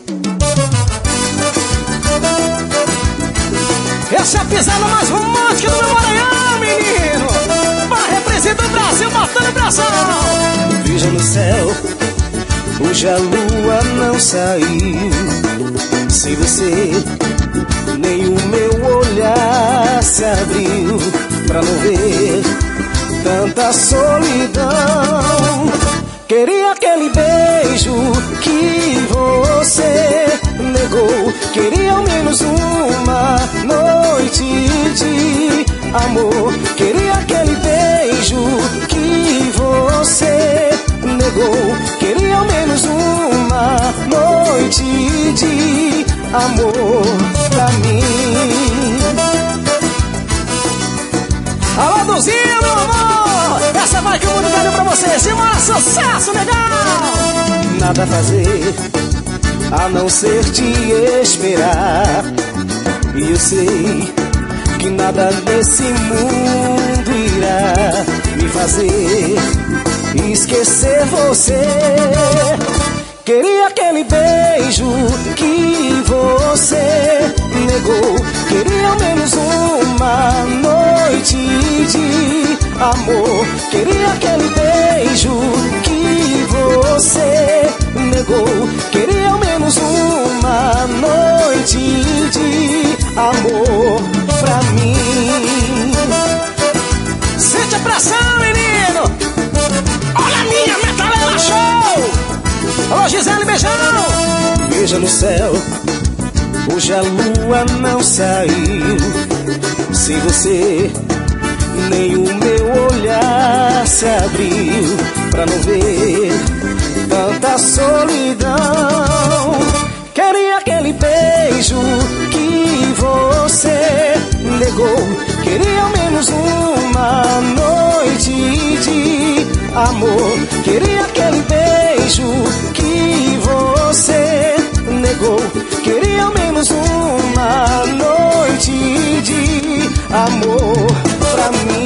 Essa é a pisada mais romântica do meu Maranhão, menino. Para representar o Brasil, botando o Brasil. Veja no céu, hoje a lua não saiu. Sem você, nem o meu olhar se abriu pra não ver tanta solidão. Queria aquele beijo que você negou. Queria ao menos uma noite de amor. Queria aquele beijo que você negou. Queria ao menos uma noite de amor pra mim. Alô, Duzinho, meu amor. Essa vai que o mundo ganhou pra você. Simara, sucesso, legal. Nada a fazer a não ser te esperar. E eu sei que nada nesse mundo irá me fazer esquecer você. Queria aquele beijo que você negou. Queria ao menos uma noite de amor. Queria aquele beijo que você negou. Queria ao menos uma noite de amor pra mim. Sente a pressão, menino. Olha a minha metaleira show. Alô, Gisele, beijão. Veja no céu, hoje a lua não saiu. Sem você, nem o meu olhar se abriu pra não ver tanta solidão. Queria aquele beijo que você negou. Queria ao menos uma noite de amor. Queria aquele beijo que você negou. Queria ao menos uma noite de amor pra mim.